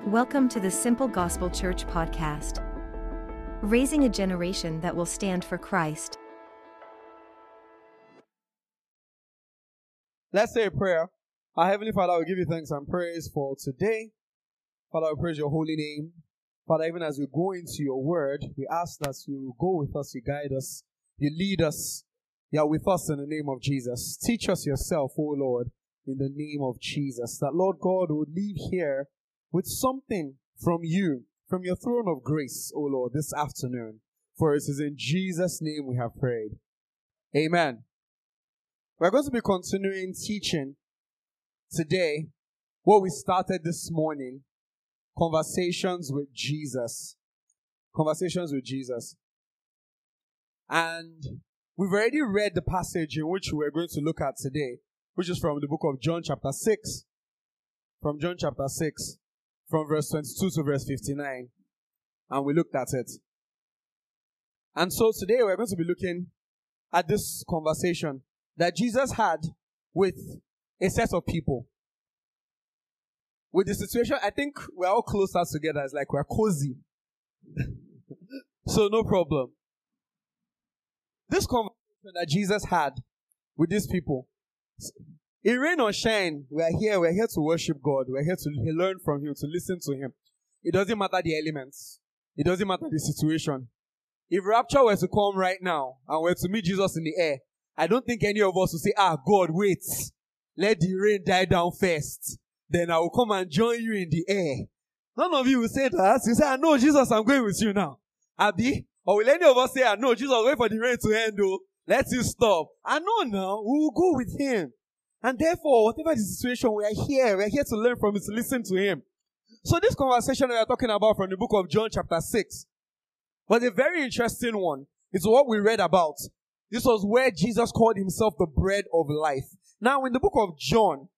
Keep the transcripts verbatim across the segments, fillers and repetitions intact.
Welcome to the Simple Gospel Church podcast, raising a generation that will stand for Christ. Let's say a prayer. Our Heavenly Father, we give you thanks and praise for today. Father, we praise your holy name. Father, even as we go into your word, we ask that you go with us, you guide us, you lead us. You are with us in the name of Jesus. Teach us yourself, O Lord, in the name of Jesus. That Lord God would leave here with something from you, from your throne of grace, O Lord, this afternoon. For it is in Jesus' name we have prayed. Amen. We're going to be continuing teaching today what we started this morning, Conversations with Jesus. Conversations with Jesus. And we've already read the passage in which we're going to look at today, which is from the book of John chapter six. From John chapter six, from verse twenty-two to verse fifty-nine. And we looked at it. And so today we're going to be looking at this conversation that Jesus had with a set of people. With the situation, I think we're all closer together. It's like we're cozy. So no problem. This conversation that Jesus had with these people, in rain or shine, we are here. We're here to worship God. We're here to learn from Him, to listen to Him. It doesn't matter the elements. It doesn't matter the situation. If rapture were to come right now and were to meet Jesus in the air, I don't think any of us will say, ah, God, wait. Let the rain die down first. Then I will come and join you in the air. None of you will say that. You say, ah, no, Jesus, I'm going with you now. Abi? Or will any of us say, ah, no, Jesus, wait for the rain to end, though. Let it stop. I know now. We will go with Him. And therefore, whatever the situation, we are here. We are here to learn from Him, to listen to Him. So this conversation we are talking about from the book of John chapter six was a very interesting one. It's what we read about. This was where Jesus called Himself the bread of life. Now, in the book of John,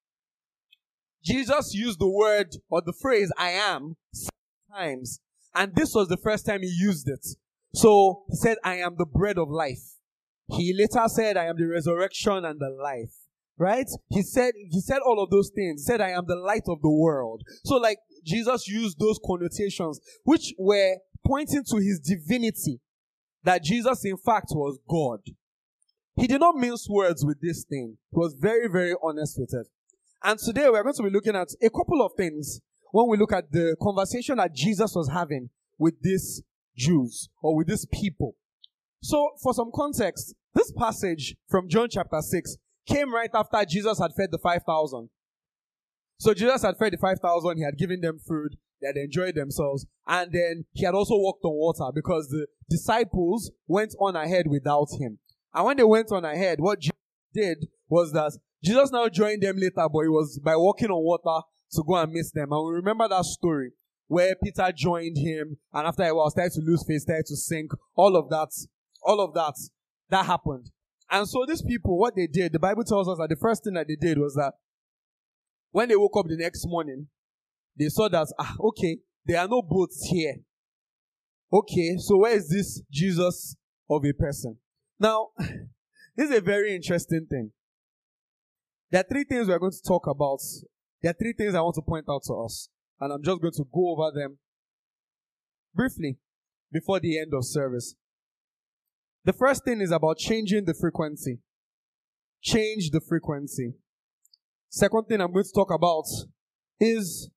Jesus used the word or the phrase, I am, seven times. And this was the first time He used it. So, He said, I am the bread of life. He later said, I am the resurrection and the life. Right? He said, he said all of those things. He said, I am the light of the world. So like, Jesus used those connotations, which were pointing to His divinity. That Jesus, in fact, was God. He did not mince words with this thing. He was very, very honest with it. And today we're going to be looking at a couple of things when we look at the conversation that Jesus was having with these Jews or with these people. So, for some context, this passage from John chapter six came right after Jesus had fed the five thousand. So Jesus had fed the five thousand, He had given them food, they had enjoyed themselves, and then He had also walked on water because the disciples went on ahead without Him. And when they went on ahead, what Jesus did was that Jesus now joined them later, but it was by walking on water to go and miss them. And we remember that story where Peter joined Him, and after a while started to lose faith, started to sink, all of that, all of that, that happened. And so these people, what they did, the Bible tells us that the first thing that they did was that when they woke up the next morning, they saw that, ah, okay, there are no boats here. Okay, so where is this Jesus of a person? Now, this is a very interesting thing. There are three things we're going to talk about. There are three things I want to point out to us. And I'm just going to go over them briefly before the end of service. The first thing is about changing the frequency. Change the frequency. Second thing I'm going to talk about is,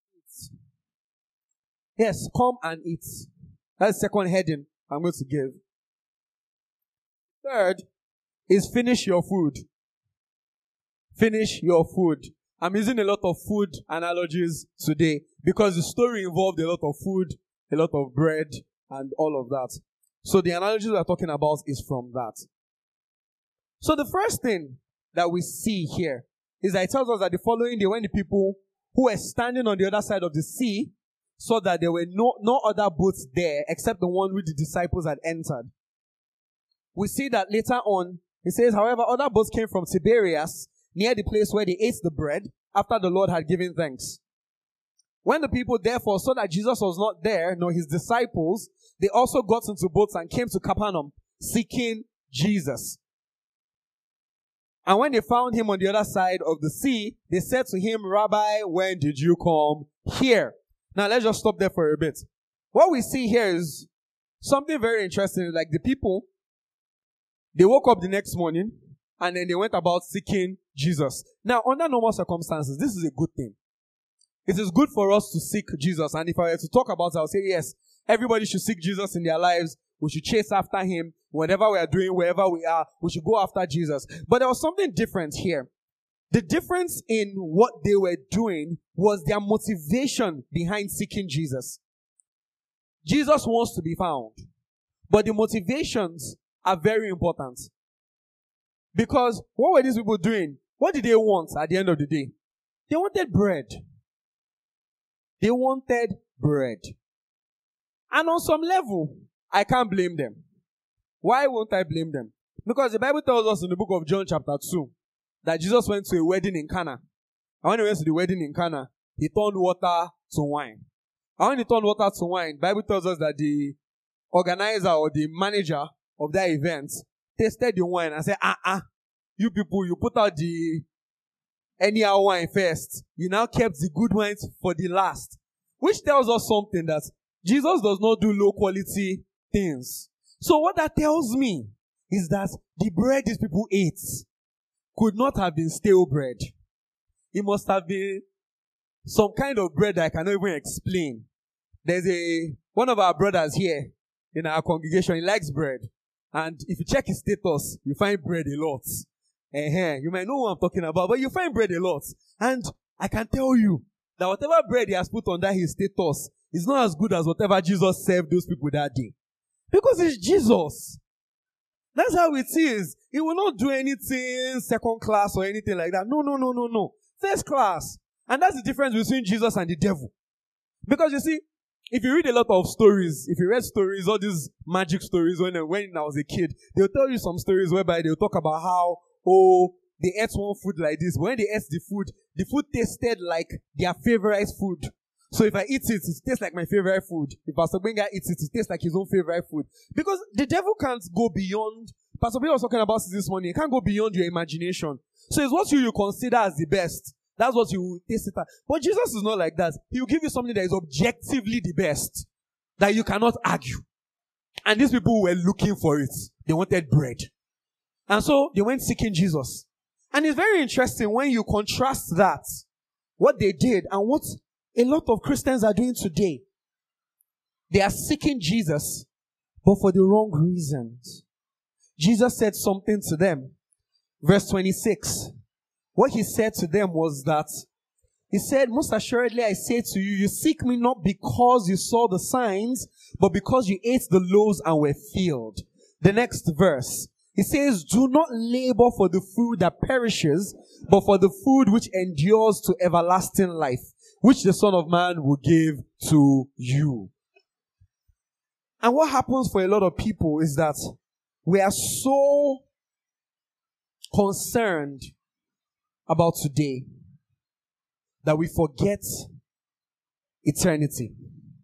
yes, come and eat. That's the second heading I'm going to give. Third is finish your food. Finish your food. I'm using a lot of food analogies today because the story involved a lot of food, a lot of bread, and all of that. So the analogy we're talking about is from that. So the first thing that we see here is that it tells us that the following day when the people who were standing on the other side of the sea saw that there were no, no other boats there except the one which the disciples had entered. We see that later on, it says, however, other boats came from Tiberias near the place where they ate the bread after the Lord had given thanks. When the people therefore saw that Jesus was not there, nor His disciples, they also got into boats and came to Capernaum, seeking Jesus. And when they found Him on the other side of the sea, they said to Him, Rabbi, when did you come here? Now let's just stop there for a bit. What we see here is something very interesting. Like the people, they woke up the next morning and then they went about seeking Jesus. Now, under normal circumstances, this is a good thing. It is good for us to seek Jesus. And if I were to talk about it, I'll say, yes, everybody should seek Jesus in their lives. We should chase after him. Whatever we are doing, wherever we are, we should go after Jesus. But there was something different here. The difference in what they were doing was their motivation behind seeking Jesus. Jesus wants to be found. But the motivations are very important. Because what were these people doing? What did they want at the end of the day? They wanted bread. They wanted bread. And on some level, I can't blame them. Why won't I blame them? Because the Bible tells us in the book of John chapter two that Jesus went to a wedding in Cana. And when he went to the wedding in Cana, he turned water to wine. And when he turned water to wine, the Bible tells us that the organizer or the manager of that event tasted the wine and said, ah, ah, you people, you put out the anyhow wine first. You now kept the good wines for the last. Which tells us something that Jesus does not do low quality things. So what that tells me is that the bread these people ate could not have been stale bread. It must have been some kind of bread that I cannot even explain. There's a, one of our brothers here in our congregation, he likes bread. And if you check his status, you find bread a lot. Uh-huh. You might know what I'm talking about, but you find bread a lot. And I can tell you that whatever bread he has put under his status is not as good as whatever Jesus served those people that day. Because it's Jesus. That's how it is. He will not do anything second class or anything like that. No, no, no, no, no. First class. And that's the difference between Jesus and the devil. Because you see, if you read a lot of stories, if you read stories, all these magic stories when, when I was a kid, they'll tell you some stories whereby they'll talk about how, oh, they ate one food like this. When they ate the food, the food tasted like their favorite food. So if I eat it, it tastes like my favorite food. If Pastor Benga eats it, it tastes like his own favorite food. Because the devil can't go beyond, Pastor Benga was talking about this morning, it can't go beyond your imagination. So it's what you, you consider as the best. That's what you will taste it at. But Jesus is not like that. He will give you something that is objectively the best. That you cannot argue. And these people were looking for it. They wanted bread. And so they went seeking Jesus. And it's very interesting when you contrast that, what they did and what a lot of Christians are doing today. They are seeking Jesus, but for the wrong reasons. Jesus said something to them. Verse twenty-six. What he said to them was that, he said, most assuredly I say to you, you seek me not because you saw the signs, but because you ate the loaves and were filled. The next verse. He says, do not labor for the food that perishes, but for the food which endures to everlasting life, which the Son of Man will give to you. And what happens for a lot of people is that we are so concerned about today that we forget eternity.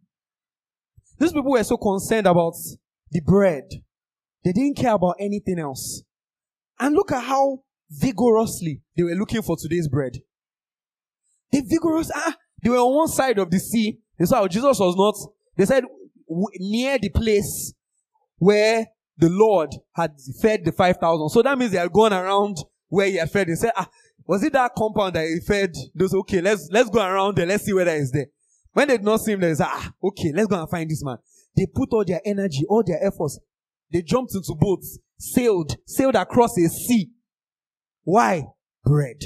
These people were so concerned about the bread. They didn't care about anything else. And look at how vigorously they were looking for today's bread. They vigorous, ah, they were on one side of the sea. They saw Jesus was not, they said w- near the place where the Lord had fed the five thousand. So that means they had gone around where he had fed. They said, ah, was it that compound that he fed? Those, okay, let's, let's go around there. Let's see whether he's there. When they did not see him, they said, ah, okay, let's go and find this man. They put all their energy, all their efforts. They jumped into boats, sailed, sailed across a sea. Why? Bread.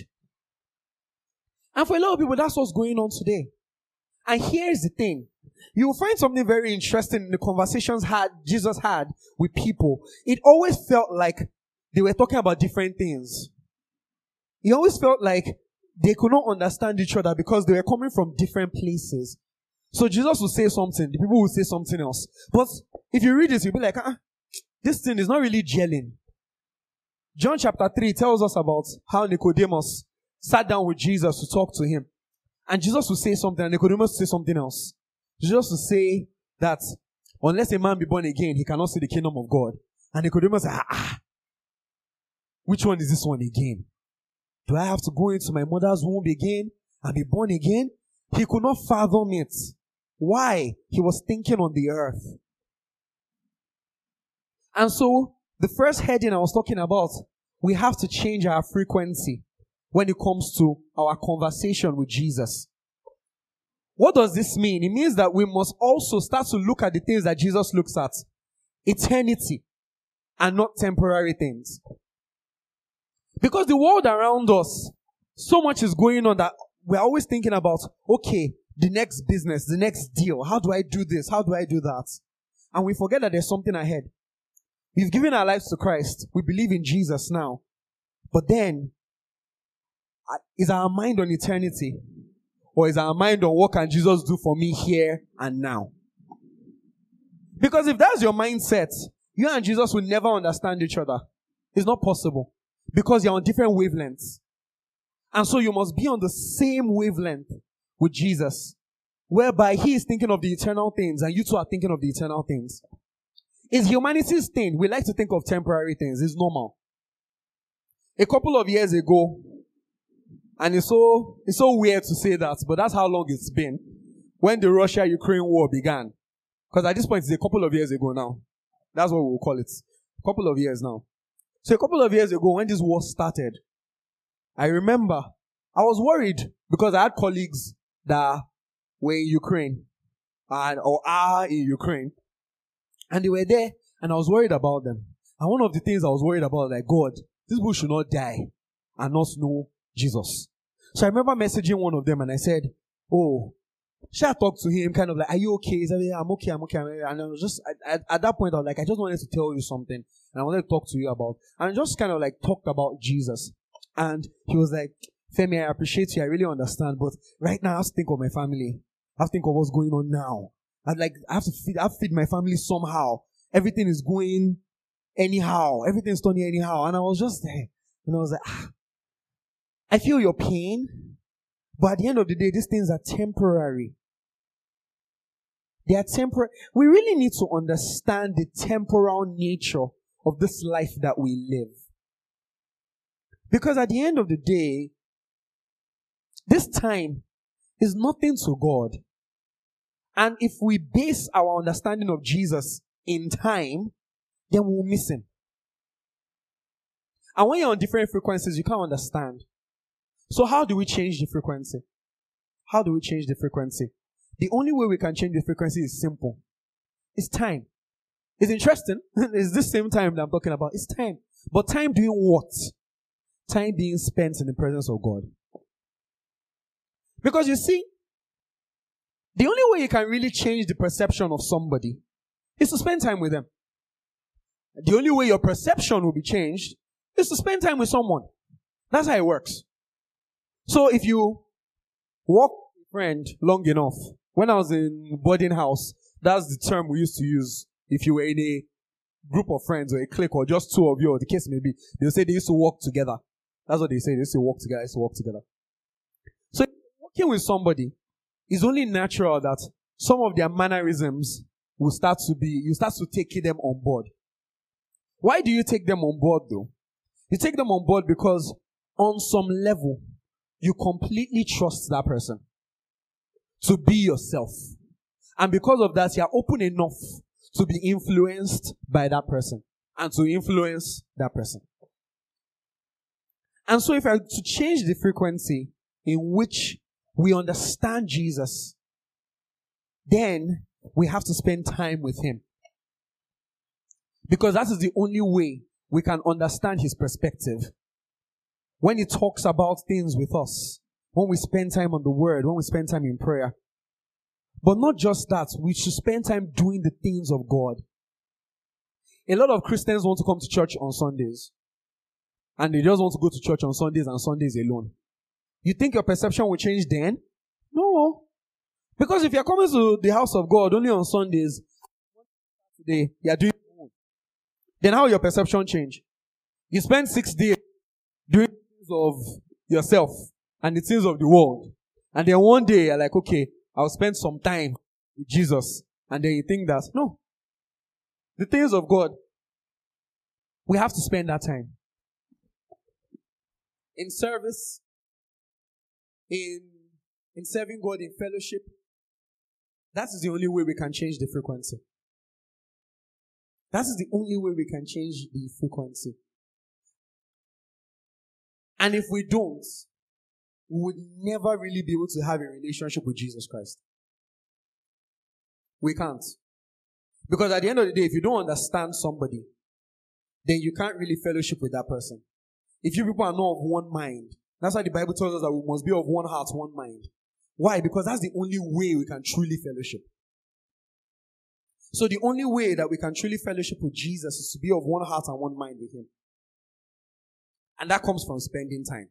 And for a lot of people, that's what's going on today. And here's the thing. You will find something very interesting in the conversations had Jesus had with people. It always felt like they were talking about different things. It always felt like they could not understand each other because they were coming from different places. So Jesus would say something, the people would say something else. But if you read this, you'll be like, ah, this thing is not really gelling. John chapter three tells us about how Nicodemus sat down with Jesus to talk to him. And Jesus would say something and Nicodemus would say something else. Jesus would say that unless a man be born again, he cannot see the kingdom of God. And Nicodemus said, ah, ah, which one is this one again? Do I have to go into my mother's womb again and be born again? He could not fathom it. Why? He was thinking on the earth. And so, the first heading I was talking about, we have to change our frequency when it comes to our conversation with Jesus. What does this mean? It means that we must also start to look at the things that Jesus looks at. Eternity and not temporary things. Because the world around us, so much is going on that we're always thinking about, okay, the next business, the next deal. How do I do this? How do I do that? And we forget that there's something ahead. We've given our lives to Christ. We believe in Jesus now. But then, is our mind on eternity? Or is our mind on what can Jesus do for me here and now? Because if that's your mindset, you and Jesus will never understand each other. It's not possible. Because you're on different wavelengths. And so you must be on the same wavelength with Jesus. Whereby he is thinking of the eternal things and you two are thinking of the eternal things. It's humanity's thing. We like to think of temporary things. It's normal. A couple of years ago, and it's so, it's so weird to say that, but that's how long it's been, when the Russia-Ukraine war began. Because at this point, it's a couple of years ago now. That's what we'll call it. A couple of years now. So a couple of years ago, when this war started, I remember I was worried because I had colleagues that were in Ukraine and or are in Ukraine. And they were there, and I was worried about them. And one of the things I was worried about, like, God, these people should not die and not know Jesus. So I remember messaging one of them, and I said, oh, should I talk to him? Kind of like, are you okay? He said, yeah, I'm okay, I'm okay. And I was just, at, at that point, I was like, I just wanted to tell you something, and I wanted to talk to you about. And I just kind of like talked about Jesus. And he was like, Femi, I appreciate you, I really understand, but right now I have to think of my family. I have to think of what's going on now. I like I have to feed I have to feed my family somehow. Everything is going anyhow. Everything's turning anyhow. And I was just there. And I was like, ah, I feel your pain. But at the end of the day, these things are temporary. They are temporary. We really need to understand the temporal nature of this life that we live. Because at the end of the day, this time is nothing to God. And if we base our understanding of Jesus in time, then we'll miss him. And when you're on different frequencies, you can't understand. So how do we change the frequency? How do we change the frequency? The only way we can change the frequency is simple. It's time. It's interesting. It's this same time that I'm talking about. It's time. But time doing what? Time being spent in the presence of God. Because you see, the only way you can really change the perception of somebody is to spend time with them. The only way your perception will be changed is to spend time with someone. That's how it works. So if you walk with a friend long enough, when I was in boarding house, that's the term we used to use. If you were in a group of friends or a clique or just two of you, or the case may be, they'll say they used to walk together. That's what they say. They used to walk together. They used to walk together. So walking with somebody, it's only natural that some of their mannerisms will start to be, you start to take them on board. Why do you take them on board though? You take them on board because on some level, you completely trust that person to be yourself. And because of that, you're open enough to be influenced by that person and to influence that person. And so if I were to change the frequency in which we understand Jesus, then we have to spend time with him. Because that is the only way we can understand his perspective. When he talks about things with us, when we spend time on the word, when we spend time in prayer. But not just that, we should spend time doing the things of God. A lot of Christians want to come to church on Sundays. And they just want to go to church on Sundays and Sundays alone. You think your perception will change then? No. Because if you're coming to the house of God only on Sundays, today, you're doing then how will your perception change? You spend six days doing things of yourself and the things of the world. And then one day you're like, okay, I'll spend some time with Jesus. And then you think that, no. The things of God, we have to spend that time. In service, in, in serving God in fellowship, That is the only way we can change the frequency. That is the only way we can change the frequency. And if we don't, we would never really be able to have a relationship with Jesus Christ. We can't. Because at the end of the day, if you don't understand somebody, then you can't really fellowship with that person. If you people are not of one mind, that's why the Bible tells us that we must be of one heart, one mind. Why? Because that's the only way we can truly fellowship. So the only way that we can truly fellowship with Jesus is to be of one heart and one mind with Him. And that comes from spending time.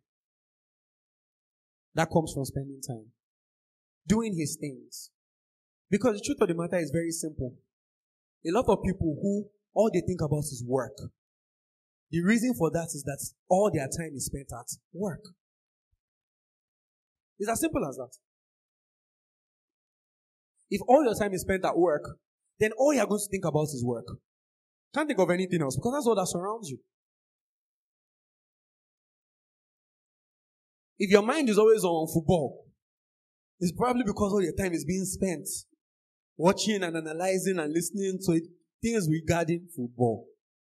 That comes from spending time. Doing His things. Because the truth of the matter is very simple. A lot of people who all they think about is work. The reason for that is that all their time is spent at work. It's as simple as that. If all your time is spent at work, then all you're going to think about is work. Can't think of anything else because that's all that surrounds you. If your mind is always on football, it's probably because all your time is being spent watching and analyzing and listening to things regarding football.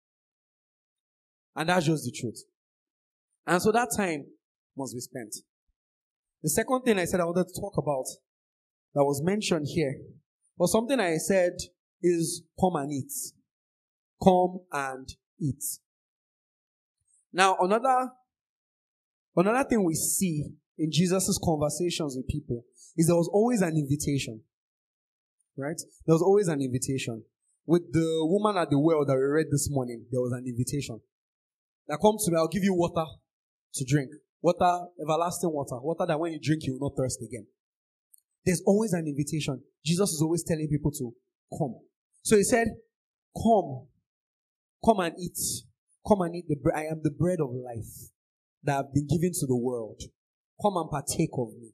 And that's just the truth. And so that time must be spent. The second thing I said I wanted to talk about that was mentioned here was something I said is come and eat. Come and eat. Now, another, another thing we see in Jesus' conversations with people is there was always an invitation. Right? There was always an invitation. With the woman at the well that we read this morning, there was an invitation. That come to me, I'll give you water to drink. Water, everlasting water. Water that when you drink, you will not thirst again. There's always an invitation. Jesus is always telling people to come. So He said, come. Come and eat. Come and eat the bread. I am the bread of life that I've been given to the world. Come and partake of me.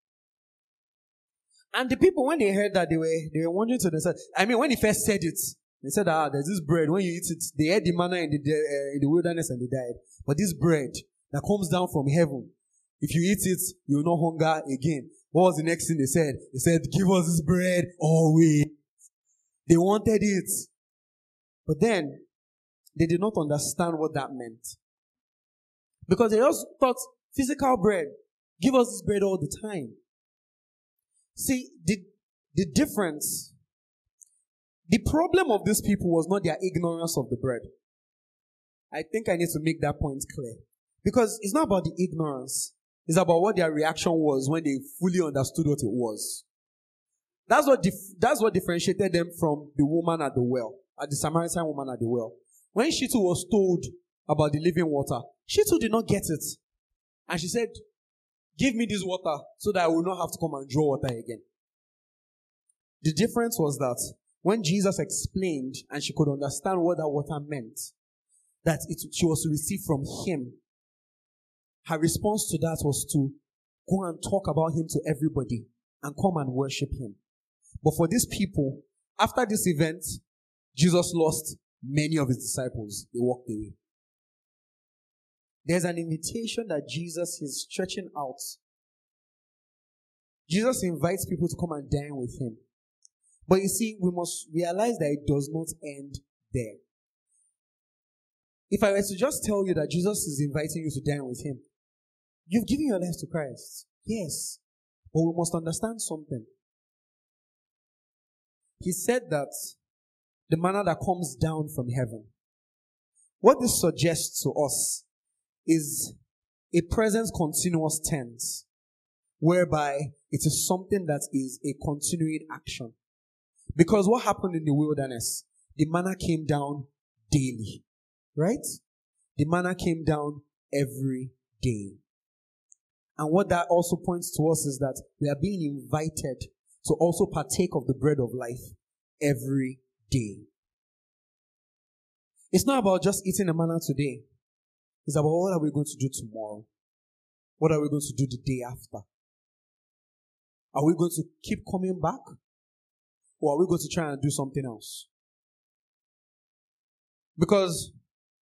And the people, when they heard that, they were they were wondering to themselves. I mean, when He first said it, they said, ah, there's this bread. When you eat it, they ate the manna in the, uh, in the wilderness and they died. But this bread that comes down from heaven, if you eat it, you will not hunger again. What was the next thing they said? They said, give us this bread always. They wanted it. But then, they did not understand what that meant. Because they just thought, physical bread, give us this bread all the time. See, the, the difference, the problem of these people was not their ignorance of the bread. I think I need to make that point clear. Because it's not about the ignorance. It's about what their reaction was when they fully understood what it was. That's what dif- that's what differentiated them from the woman at the well, at the Samaritan woman at the well. When she too was told about the living water, she too did not get it. And she said, give me this water so that I will not have to come and draw water again. The difference was that when Jesus explained and she could understand what that water meant, that it, she was to receive from Him, her response to that was to go and talk about Him to everybody and come and worship Him. But for these people, after this event, Jesus lost many of His disciples. They walked away. There's an invitation that Jesus is stretching out. Jesus invites people to come and dine with Him. But you see, we must realize that it does not end there. If I were to just tell you that Jesus is inviting you to dine with Him, you've given your life to Christ. Yes. But we must understand something. He said that the manna that comes down from heaven. What this suggests to us is a present continuous tense, whereby it is something that is a continuing action. Because what happened in the wilderness? The manna came down daily. Right? The manna came down every day. And what that also points to us is that we are being invited to also partake of the bread of life every day. It's not about just eating the manna today. It's about what are we going to do tomorrow? What are we going to do the day after? Are we going to keep coming back? Or are we going to try and do something else? Because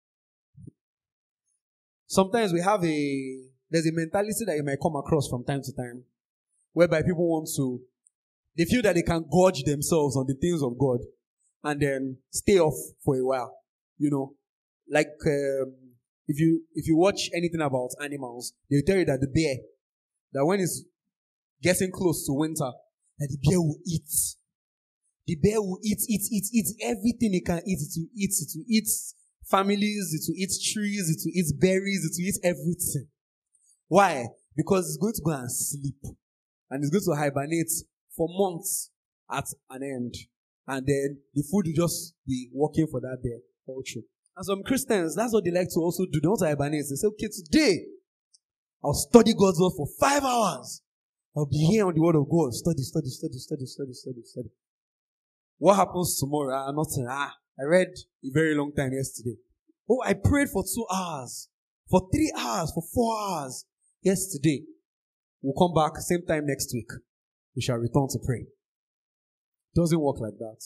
sometimes we have a, there's a mentality that you might come across from time to time, whereby people want to They feel that they can gorge themselves on the things of God and then stay off for a while. You know, like um, if you if you watch anything about animals, they'll tell you that the bear, that when it's getting close to winter, that the bear will eat. The bear will eat, eat, eat, eat everything it can eat. It will eat, it will eat families, it will eat trees, it will eat berries, it will eat everything. Why? Because it's going to go and sleep. And it's going to hibernate for months at an end. And then the food will just be working for that bear. Culture. And some Christians, that's what they like to also do. They want to hibernate. They say, okay, today, I'll study God's word for five hours. I'll be here on the word of God. Study, study, study, study, study, study, study. What happens tomorrow? Ah, nothing. Ah, I read a very long time yesterday. Oh, I prayed for two hours. For three hours. For four hours. Yesterday. We'll come back same time next week. We shall return to pray. It doesn't work like that.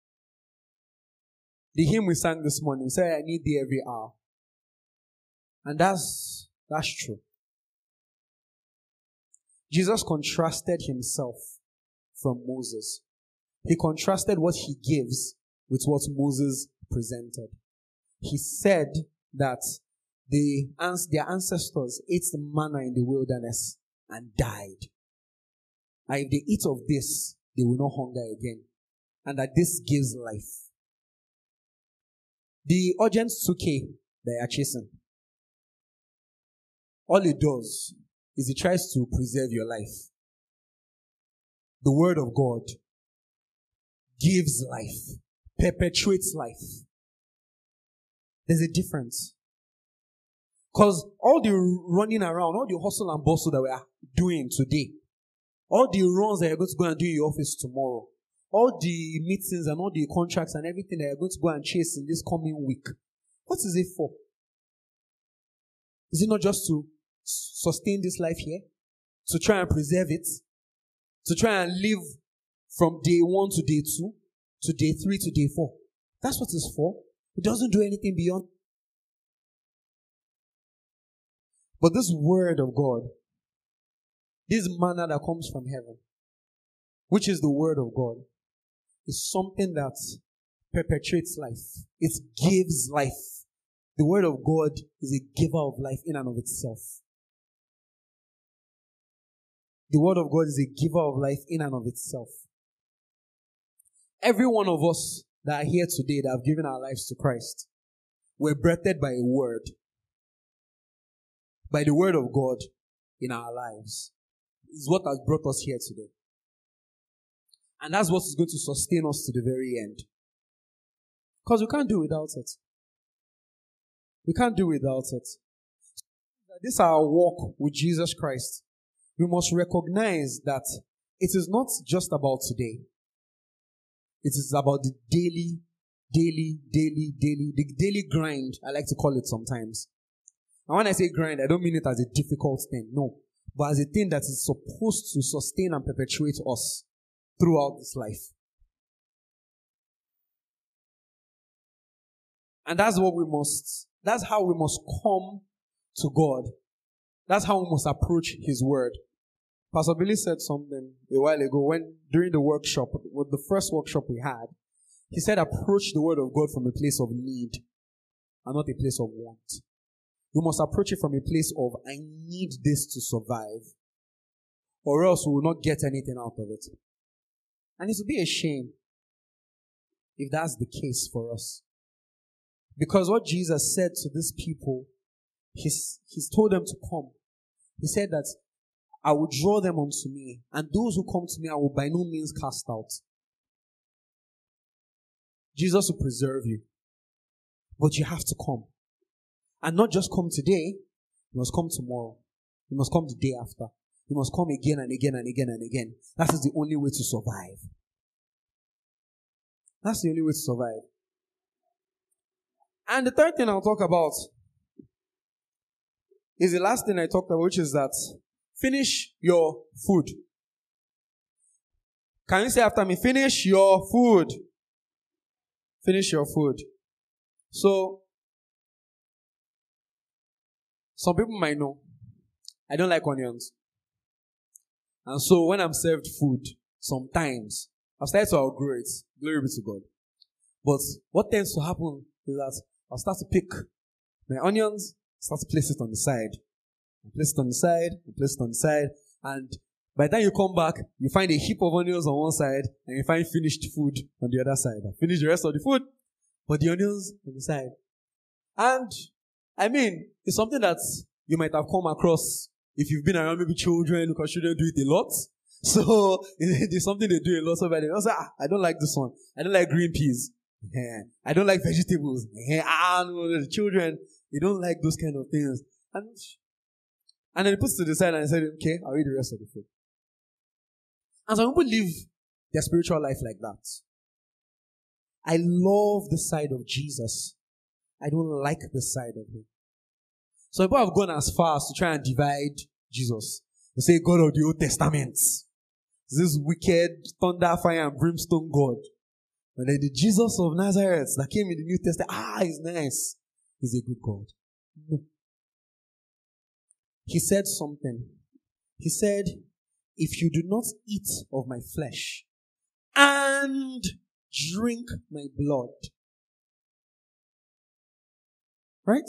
The hymn we sang this morning said, I need thee every hour. And that's, that's true. Jesus contrasted himself from Moses. He contrasted what he gives with what Moses presented. He said that the, their ancestors ate the manna in the wilderness and died. And if they eat of this, they will not hunger again. And that this gives life. The urgent suke they are chasing, all it does is it tries to preserve your life. The word of God gives life, perpetuates life. There's a difference. Because all the running around, all the hustle and bustle that we are doing today, all the runs that you're going to go and do in your office tomorrow, all the meetings and all the contracts and everything that you're going to go and chase in this coming week, what is it for? Is it not just to sustain this life here? To try and preserve it? To try and live from day one to day two, to day three to day four? That's what it's for. It doesn't do anything beyond. But this word of God, this manna that comes from heaven, which is the word of God, is something that perpetuates life. It gives life. The word of God is a giver of life in and of itself. The word of God is a giver of life in and of itself. Every one of us that are here today that have given our lives to Christ were breathed by a word. By the word of God in our lives. It's what has brought us here today. And that's what is going to sustain us to the very end. Because we can't do without it. We can't do without it. This is our walk with Jesus Christ. We must recognize that it is not just about today. It is about the daily, daily, daily, daily, the daily grind, I like to call it sometimes. And when I say grind, I don't mean it as a difficult thing, no. But as a thing that is supposed to sustain and perpetuate us throughout this life. And that's what we must, that's how we must come to God. That's how we must approach His Word. Pastor Billy said something a while ago when, during the workshop, with the first workshop we had, he said approach the Word of God from a place of need and not a place of want. We must approach it from a place of, I need this to survive, or else we will not get anything out of it. And it would be a shame if that's the case for us. Because what Jesus said to these people, he's, he's told them to come. He said that I will draw them unto me, and those who come to me I will by no means cast out. Jesus will preserve you, but you have to come. And not just come today, you must come tomorrow. You must come the day after. You must come again and again and again and again. That is the only way to survive. That's the only way to survive. And the third thing I'll talk about is the last thing I talked about, which is that finish your food. Can you say after me, finish your food? Finish your food. So, some people might know, I don't like onions. And so when I'm served food, sometimes, I've started to outgrow it. Glory be to God. But what tends to happen is that I'll start to pick my onions, start to place it on the side. I place it on the side, I place it on the side, and by the time you come back, you find a heap of onions on one side, and you find finished food on the other side. I finish the rest of the food, but the onions on the side. And, I mean, it's something that you might have come across if you've been around maybe children, because children do it a lot. So, it's something they do a lot. So, they say, ah, I don't like this one. I don't like green peas. Yeah. I don't like vegetables. Yeah. Ah, no, the children, they don't like those kind of things. And, and then he puts it to the side and I said, okay, I'll eat the rest of the food. And some people live their spiritual life like that. I love the side of Jesus. I don't like the side of him. So people have gone as far as to try and divide Jesus. They say God of the Old Testament. This wicked thunder, fire, and brimstone God. And then the Jesus of Nazareth that came in the New Testament, ah, he's nice. He's a good God. No. He said something. He said, if you do not eat of my flesh and drink my blood. Right?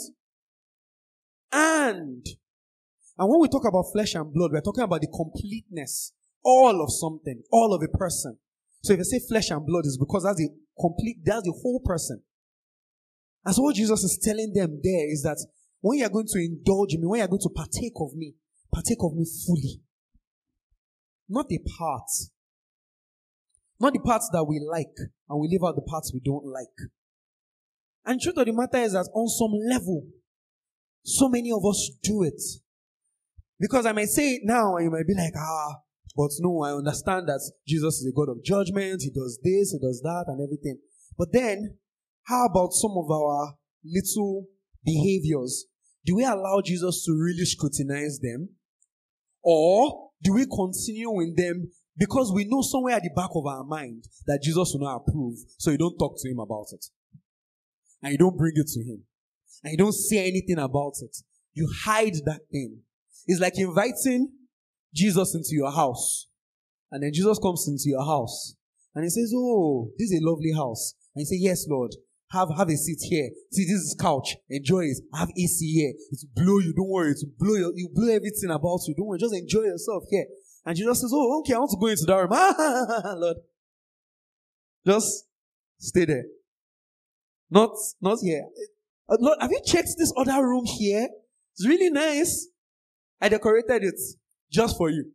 And, and when we talk about flesh and blood, we're talking about the completeness, all of something, all of a person. So if I say flesh and blood, it's because that's the complete, that's the whole person. And so what Jesus is telling them there is that when you are going to indulge me, when you are going to partake of me, partake of me fully. Not the parts. Not the parts that we like, and we leave out the parts we don't like. And the truth of the matter is that on some level, so many of us do it. Because I might say it now, and you might be like, ah, but no, I understand that Jesus is a God of judgment. He does this, he does that, and everything. But then, how about some of our little behaviors? Do we allow Jesus to really scrutinize them? Or do we continue in them because we know somewhere at the back of our mind that Jesus will not approve, so you don't talk to him about it? And you don't bring it to him. And you don't say anything about it. You hide that thing. It's like inviting Jesus into your house. And then Jesus comes into your house. And he says, oh, this is a lovely house. And you say, yes, Lord. Have, have a seat here. See, this is couch. Enjoy it. Have A C here. It will blow you. Don't worry. It will blow you. You blow everything about you. Don't worry. Just enjoy yourself here. And Jesus says, oh, okay, I want to go into that room. Ah, Lord. Just stay there. Not, not here. Uh, Lord, have you checked this other room here? It's really nice. I decorated it just for you.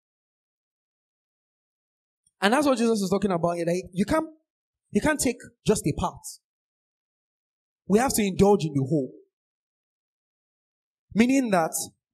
And that's what Jesus is talking about here. That you can't, you can't take just a part. We have to indulge in the whole. Meaning that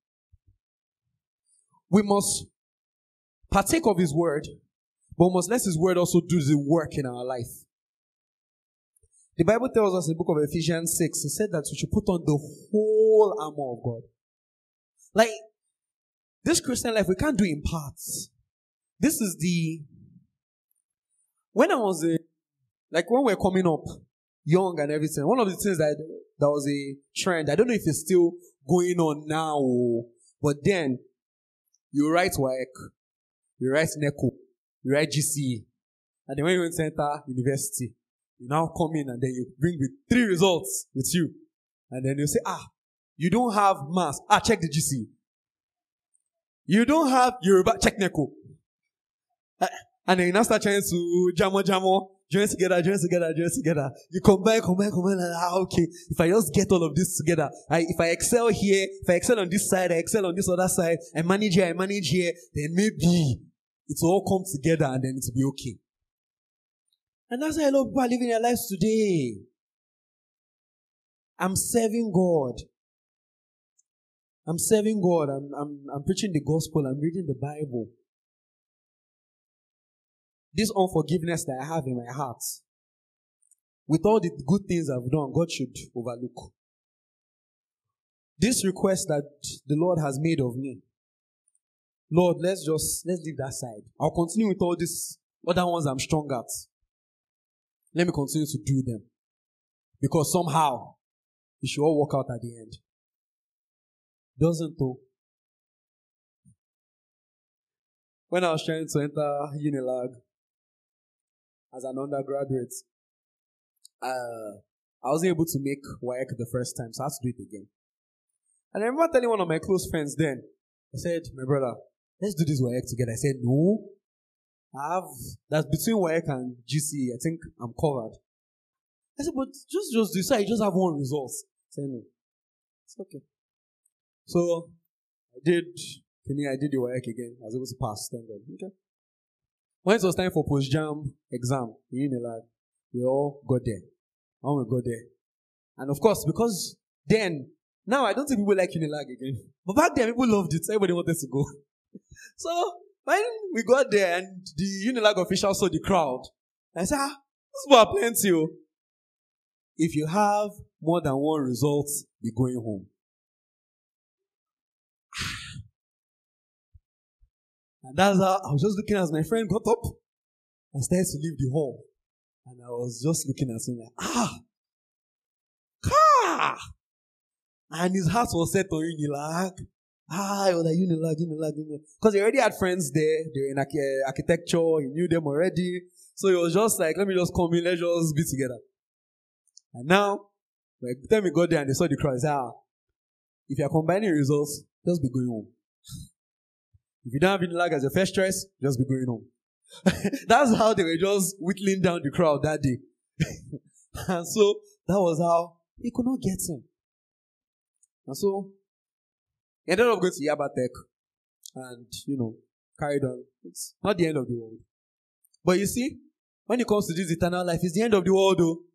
we must partake of his word, but we must let his word also do the work in our life. The Bible tells us in the book of Ephesians six, it said that we should put on the whole armor of God. Like, this Christian life, we can't do in parts. This is the, when I was, a, like when we we're coming up, young and everything, one of the things that, that was a trend, I don't know if it's still going on now, but then, you write W A E C, you write NECO, you write G C E, and then when you went to enter university, you now come in and then you bring with three results with you. And then you say, ah, you don't have maths. Ah, check the G C E. You don't have Yoruba, check NECO. Uh, and then you now start trying to jamo jamo, join together, join together, join together. You combine, combine, combine, and ah, okay. If I just get all of this together, I, if I excel here, if I excel on this side, I excel on this other side, I manage here, I manage here, then maybe it will all come together and then it will be okay. And that's how a lot of people are living their lives today. I'm serving God. I'm serving God. I'm, I'm, I'm preaching the gospel. I'm reading the Bible. This unforgiveness that I have in my heart, with all the good things I've done, God should overlook. This request that the Lord has made of me, Lord, let's just, let's leave that side. I'll continue with all these other ones I'm strong at. Let me continue to do them. Because somehow, it should all work out at the end. Doesn't though. when I was trying to enter Unilag as an undergraduate, uh, I wasn't able to make W A E C the first time, so I had to do it again. And I remember telling one of my close friends then, I said, my brother, let's do this W A E C together. I said, no. I have, that's between W A E C and G C E. I think I'm covered. I said, but just, just do so. I just have one result. I said, no. It's okay. So, I did, I did the W A E C again. I was able to pass. Thank God. Okay. When it was time for post-jam exam in Unilag, we all got there. When we got there. And of course, because then, now I don't think people like Unilag again. But back then, people loved it. Everybody wanted to go. So, when we got there and the Unilag official saw the crowd, I said, ah, this is about plenty. Oh. If you have more than one result, be going home. And that's how I was just looking as my friend got up and started to leave the hall. And I was just looking at him like, ah, ah. And his heart was set on Unilag. Ah, it was like Unilag, Unilag, Unilag. Because he already had friends there. They were in arch- architecture. He knew them already. So it was just like, let me just come in. Let's just be together. And now, like, the time we got there and they saw the crowd, they said, ah, if you're combining results, just be going home. If you don't have Unilag as your first choice, just be going home. That's how they were just whittling down the crowd that day. And so, that was how he could not get him. And so, he ended up going to Yaba Tech and, you know, carried on. It's not the end of the world. But you see, when it comes to this eternal life, it's the end of the world, though.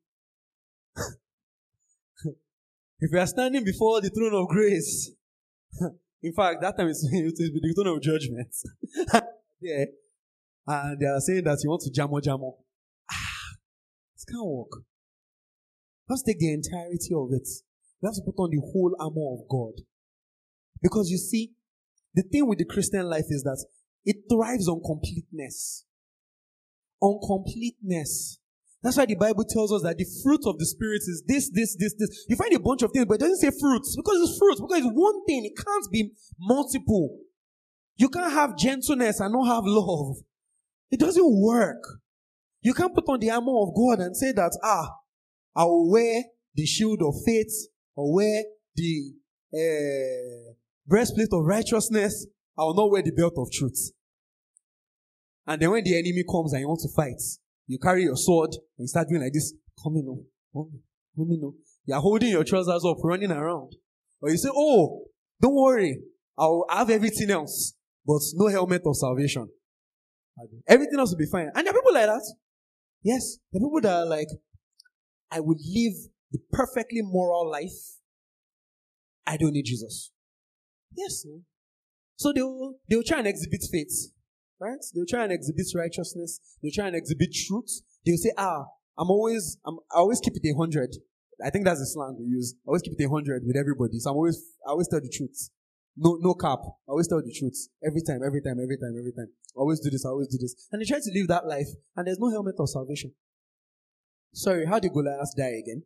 If we are standing before the throne of grace, in fact, that time it's, it's the throne of judgment. Yeah. And they are saying that you want to jamo jamo. Ah, it can't work. Let's take the entirety of it. We have to put on the whole armor of God. Because you see, the thing with the Christian life is that it thrives on completeness. On completeness. That's why the Bible tells us that the fruit of the Spirit is this, this, this, this. You find a bunch of things, but it doesn't say fruits. Because it's fruits. Because it's one thing. It can't be multiple. You can't have gentleness and not have love. It doesn't work. You can't put on the armor of God and say that, ah, I will wear the shield of faith, or wear the uh, breastplate of righteousness. I will not wear the belt of truth. And then when the enemy comes and you want to fight, you carry your sword and you start doing like this. Come in, no. Come in, no. You are holding your trousers up, running around. Or you say, oh, don't worry. I'll have everything else, but no helmet of salvation. Everything else will be fine. And there are people like that. Yes. There are people that are like, I would live the perfectly moral life. I don't need Jesus. Yes. So they'll, they'll try and exhibit faith. Right? They'll try and exhibit righteousness. They'll try and exhibit truth. They'll say, ah, I'm always, I'm, I always keep it a hundred. I think that's the slang we use. I always keep it a hundred with everybody. So I'm always, I always tell the truth. No, no cap. I always tell the truth. Every time, every time, every time, every time. I always do this, I always do this. And they try to live that life, and there's no helmet of salvation. Sorry, how did Goliath die again?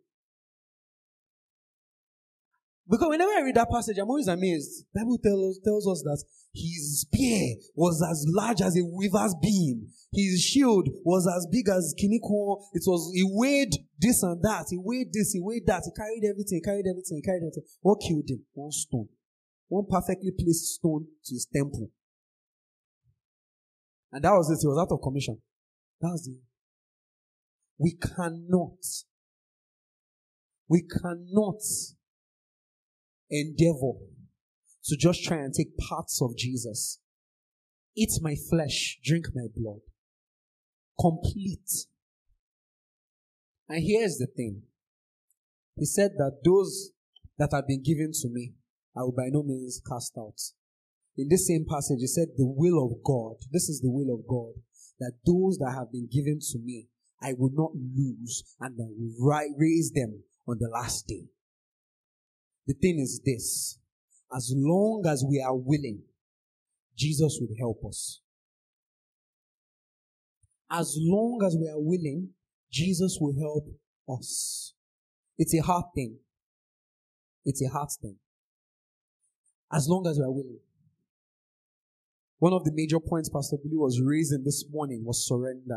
Because whenever I read that passage, I'm always amazed. The Bible tells, tells us that his spear was as large as a weaver's beam. His shield was as big as Kiniko. It was, he weighed this and that. He weighed this, he weighed that. He carried everything, he carried everything, he carried everything. What killed him? One stone. One perfectly placed stone to his temple. And that was it. He was out of commission. That was it. We cannot, we cannot endeavor to just try and take parts of Jesus. Eat my flesh, drink my blood. Complete. And here's the thing. He said that those that have been given to me, I will by no means cast out. In this same passage, he said, the will of God, this is the will of God, that those that have been given to me, I will not lose, and I will raise them on the last day. The thing is this, as long as we are willing, Jesus will help us. As long as we are willing, Jesus will help us. It's a hard thing. It's a hard thing. As long as we are willing. One of the major points Pastor Billy was raising this morning was surrender.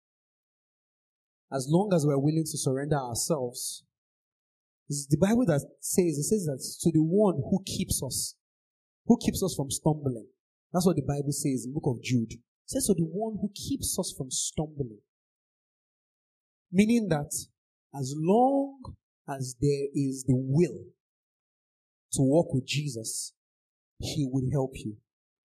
As long as we're willing to surrender ourselves, it's the Bible that says, it says that to the one who keeps us, who keeps us from stumbling. That's what the Bible says in the book of Jude. It says to the one who keeps us from stumbling. Meaning that as long as there is the will to walk with Jesus, He will help you.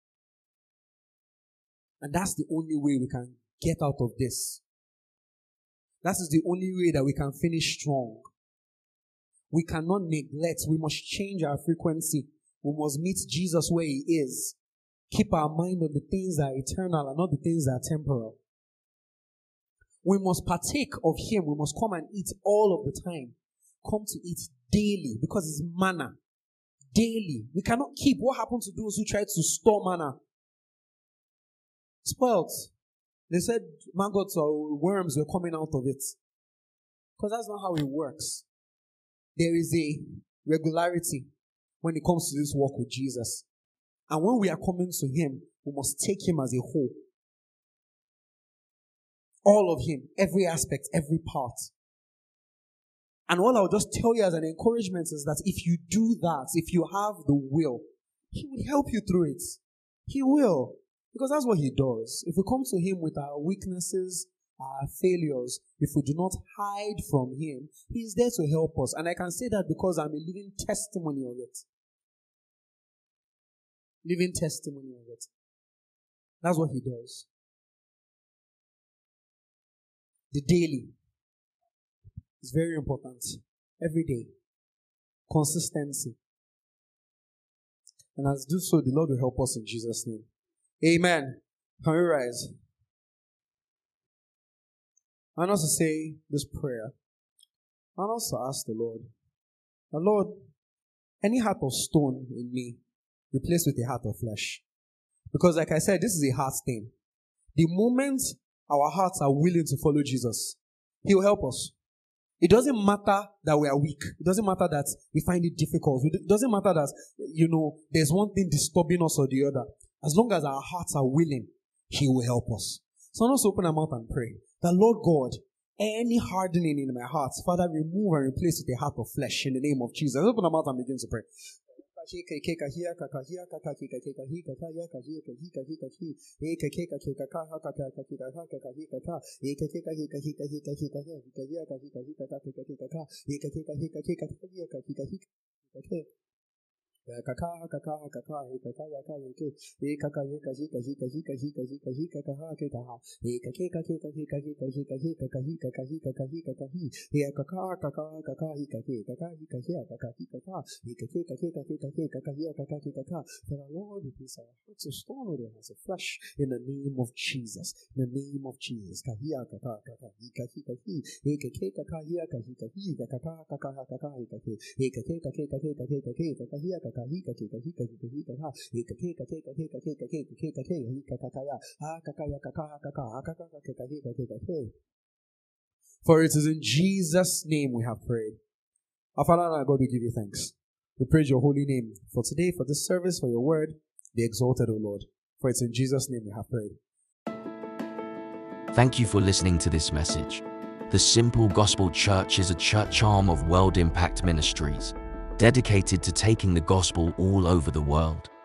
And that's the only way we can get out of this. That is the only way that we can finish strong. We cannot neglect. We must change our frequency. We must meet Jesus where He is. Keep our mind on the things that are eternal and not the things that are temporal. We must partake of Him. We must come and eat all of the time. Come to eat daily because it's manna. Daily. We cannot keep. What happened to those who tried to store manna? Spoiled. They said maggots or worms were coming out of it. Because that's not how it works. There is a regularity when it comes to this walk with Jesus. And when we are coming to Him, we must take Him as a whole. All of Him, every aspect, every part. And all I'll just tell you as an encouragement is that if you do that, if you have the will, He will help you through it. He will. Because that's what He does. If we come to Him with our weaknesses, our failures, if we do not hide from Him, He's there to help us. And I can say that because I'm a living testimony of it. Living testimony of it. That's what He does. The daily is very important. Every day. Consistency. And as do so, the Lord will help us in Jesus' name. Amen. Can we rise? I want us to say this prayer. I want us to ask the Lord, the Lord, any heart of stone in me, replace with a heart of flesh. Because like I said, this is a heart thing. The moment our hearts are willing to follow Jesus, He will help us. It doesn't matter that we are weak. It doesn't matter that we find it difficult. It doesn't matter that, you know, there's one thing disturbing us or the other. As long as our hearts are willing, He will help us. So let's open our mouth and pray. The Lord God, any hardening in my heart, Father, remove and replace with a heart of flesh in the name of Jesus. Let's open our mouth and begin to pray. Kaka kaka kaka he kaka yaka yake he kaka yaka he kaji kaji kaji kaji kaji kaka ha ke kaha he kake kake kake kake kaji kaji kaka hi kaka hi kaka hi kaka hi he kaka kaka kaka hi kake kaka hi kake kaka hi kaka he kake kake kake kake kaka hi kaka hi kaka. For the Lord, it is our hearts of stone or as a flesh in the name of Jesus. In the name of Jesus. Kahia kaka kaka hi kaki kaki he kake kaka hi kaki kaki kaka kaka kaka hi kake he kake kake kake kake kake kaka hi kaka. For it is in Jesus' name we have prayed. Our Father and our God, we give you thanks. We praise your holy name for today, for this service, for your word. Be exalted, O Lord. For it's in Jesus' name we have prayed. Thank you for listening to this message. The Simple Gospel Church is a church arm of World Impact Ministries, dedicated to taking the gospel all over the world.